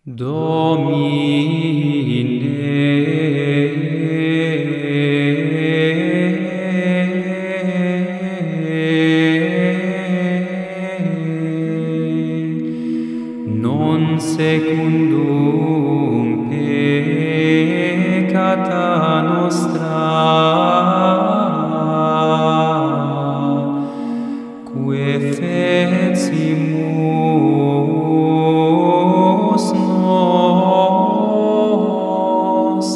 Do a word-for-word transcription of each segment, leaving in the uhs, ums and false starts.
non secundum peccata nostra, quae fecimus nos,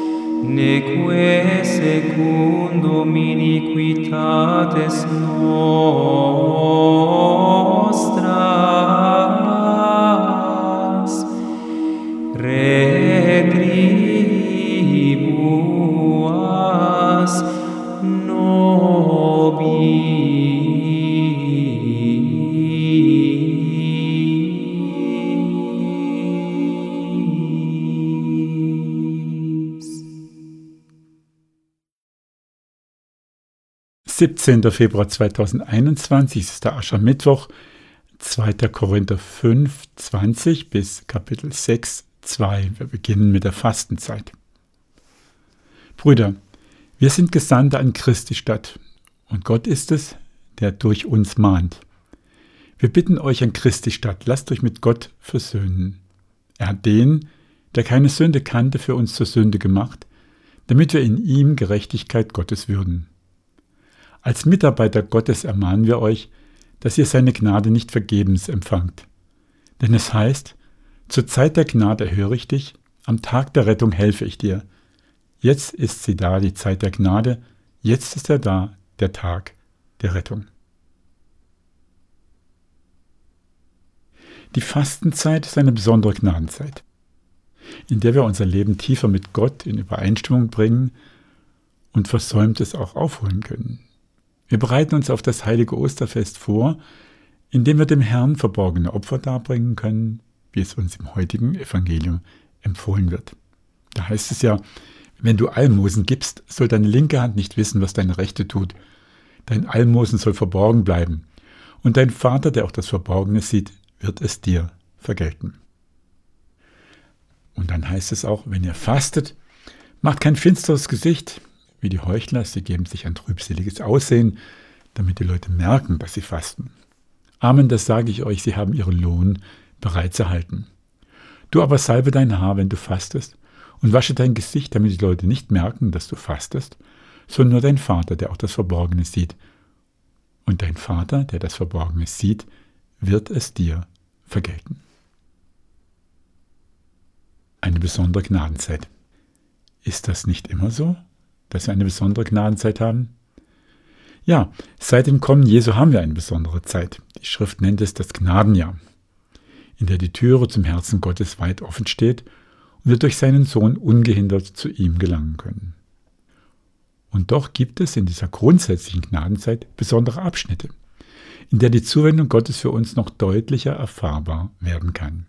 neque secundum iniquitates nostras, retribuas nobis. siebzehnter Februar zweitausendeinundzwanzig ist der Aschermittwoch, zweiter Korinther fünf, zwanzig bis Kapitel sechs, zwei. Wir beginnen mit der Fastenzeit. Brüder, wir sind Gesandte an Christi Stadt, und Gott ist es, der durch uns mahnt. Wir bitten euch an Christi Stadt, lasst euch mit Gott versöhnen. Er hat den, der keine Sünde kannte, für uns zur Sünde gemacht, damit wir in ihm Gerechtigkeit Gottes würden. Als Mitarbeiter Gottes ermahnen wir euch, dass ihr seine Gnade nicht vergebens empfangt. Denn es heißt, zur Zeit der Gnade erhöre ich dich, am Tag der Rettung helfe ich dir. Jetzt ist sie da, die Zeit der Gnade, jetzt ist er da, der Tag der Rettung. Die Fastenzeit ist eine besondere Gnadenzeit, in der wir unser Leben tiefer mit Gott in Übereinstimmung bringen und Versäumtes auch aufholen können. Wir bereiten uns auf das heilige Osterfest vor, indem wir dem Herrn verborgene Opfer darbringen können, wie es uns im heutigen Evangelium empfohlen wird. Da heißt es ja, wenn du Almosen gibst, soll deine linke Hand nicht wissen, was deine rechte tut. Dein Almosen soll verborgen bleiben. Und dein Vater, der auch das Verborgene sieht, wird es dir vergelten. Und dann heißt es auch, wenn ihr fastet, macht kein finsteres Gesicht, wie die Heuchler, sie geben sich ein trübseliges Aussehen, damit die Leute merken, dass sie fasten. Amen, das sage ich euch, sie haben ihren Lohn bereits erhalten. Du aber salbe dein Haar, wenn du fastest, und wasche dein Gesicht, damit die Leute nicht merken, dass du fastest, sondern nur dein Vater, der auch das Verborgene sieht. Und dein Vater, der das Verborgene sieht, wird es dir vergelten. Eine besondere Gnadenzeit. Ist das nicht immer so, dass wir eine besondere Gnadenzeit haben? Ja, seit dem Kommen Jesu haben wir eine besondere Zeit. Die Schrift nennt es das Gnadenjahr, in der die Türe zum Herzen Gottes weit offen steht und wir durch seinen Sohn ungehindert zu ihm gelangen können. Und doch gibt es in dieser grundsätzlichen Gnadenzeit besondere Abschnitte, in der die Zuwendung Gottes für uns noch deutlicher erfahrbar werden kann.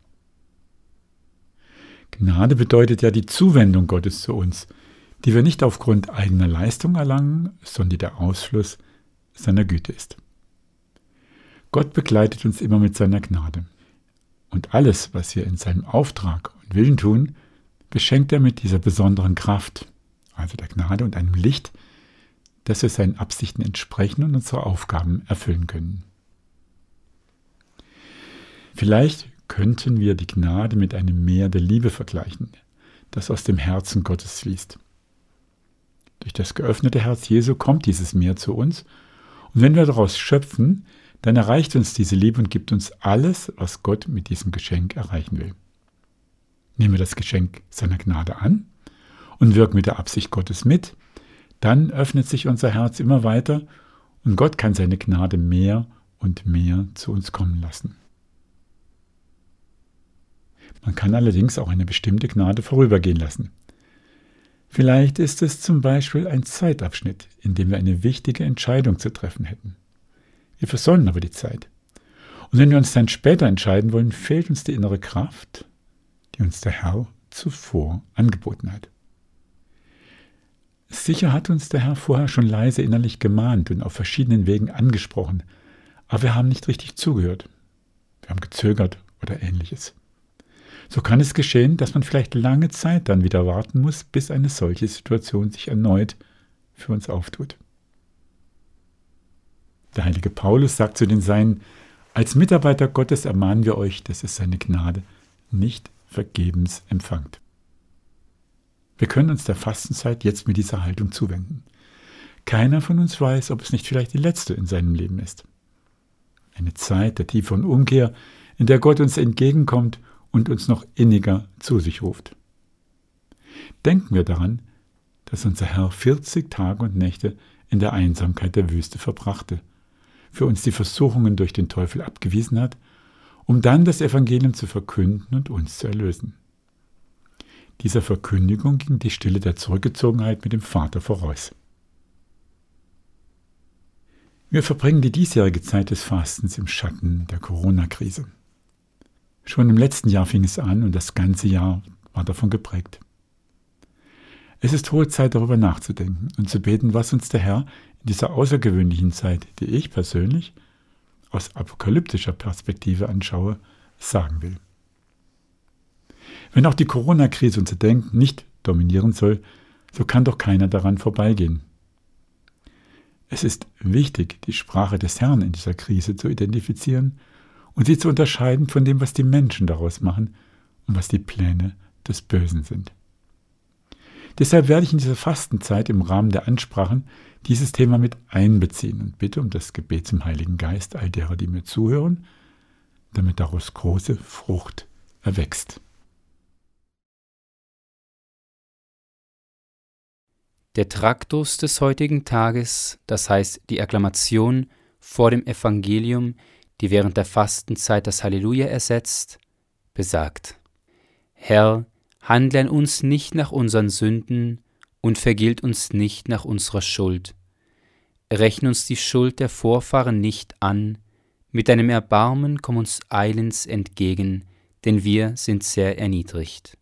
Gnade bedeutet ja die Zuwendung Gottes zu uns, die wir nicht aufgrund eigener Leistung erlangen, sondern die der Ausfluss seiner Güte ist. Gott begleitet uns immer mit seiner Gnade. Und alles, was wir in seinem Auftrag und Willen tun, beschenkt er mit dieser besonderen Kraft, also der Gnade und einem Licht, dass wir seinen Absichten entsprechen und unsere Aufgaben erfüllen können. Vielleicht könnten wir die Gnade mit einem Meer der Liebe vergleichen, das aus dem Herzen Gottes fließt. Durch das geöffnete Herz Jesu kommt dieses Meer zu uns, und wenn wir daraus schöpfen, dann erreicht uns diese Liebe und gibt uns alles, was Gott mit diesem Geschenk erreichen will. Nehmen wir das Geschenk seiner Gnade an und wirken mit der Absicht Gottes mit, dann öffnet sich unser Herz immer weiter und Gott kann seine Gnade mehr und mehr zu uns kommen lassen. Man kann allerdings auch eine bestimmte Gnade vorübergehen lassen. Vielleicht ist es zum Beispiel ein Zeitabschnitt, in dem wir eine wichtige Entscheidung zu treffen hätten. Wir versäumen aber die Zeit. Und wenn wir uns dann später entscheiden wollen, fehlt uns die innere Kraft, die uns der Herr zuvor angeboten hat. Sicher hat uns der Herr vorher schon leise innerlich gemahnt und auf verschiedenen Wegen angesprochen, aber wir haben nicht richtig zugehört. Wir haben gezögert oder Ähnliches. So kann es geschehen, dass man vielleicht lange Zeit dann wieder warten muss, bis eine solche Situation sich erneut für uns auftut. Der heilige Paulus sagt zu den Seinen: Als Mitarbeiter Gottes ermahnen wir euch, dass es seine Gnade nicht vergebens empfangt. Wir können uns der Fastenzeit jetzt mit dieser Haltung zuwenden. Keiner von uns weiß, ob es nicht vielleicht die letzte in seinem Leben ist. Eine Zeit der tieferen Umkehr, in der Gott uns entgegenkommt und uns noch inniger zu sich ruft. Denken wir daran, dass unser Herr vierzig Tage und Nächte in der Einsamkeit der Wüste verbrachte, für uns die Versuchungen durch den Teufel abgewiesen hat, um dann das Evangelium zu verkünden und uns zu erlösen. Dieser Verkündigung ging die Stille der Zurückgezogenheit mit dem Vater voraus. Wir verbringen die diesjährige Zeit des Fastens im Schatten der Corona-Krise. Schon im letzten Jahr fing es an und das ganze Jahr war davon geprägt. Es ist hohe Zeit, darüber nachzudenken und zu beten, was uns der Herr in dieser außergewöhnlichen Zeit, die ich persönlich aus apokalyptischer Perspektive anschaue, sagen will. Wenn auch die Corona-Krise unser Denken nicht dominieren soll, so kann doch keiner daran vorbeigehen. Es ist wichtig, die Sprache des Herrn in dieser Krise zu identifizieren und sie zu unterscheiden von dem, was die Menschen daraus machen und was die Pläne des Bösen sind. Deshalb werde ich in dieser Fastenzeit im Rahmen der Ansprachen dieses Thema mit einbeziehen und bitte um das Gebet zum Heiligen Geist all derer, die mir zuhören, damit daraus große Frucht erwächst. Der Traktus des heutigen Tages, das heißt die Akklamation vor dem Evangelium, die während der Fastenzeit das Halleluja ersetzt, besagt: Herr, handle an uns nicht nach unseren Sünden und vergilt uns nicht nach unserer Schuld. Rechne uns die Schuld der Vorfahren nicht an, mit deinem Erbarmen komm uns eilends entgegen, denn wir sind sehr erniedrigt.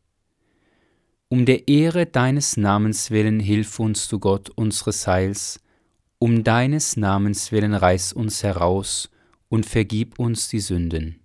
Um der Ehre deines Namens willen hilf uns, du Gott unseres Heils, um deines Namens willen reiß uns heraus und vergib uns die Sünden.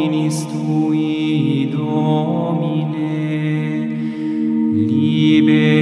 Liebe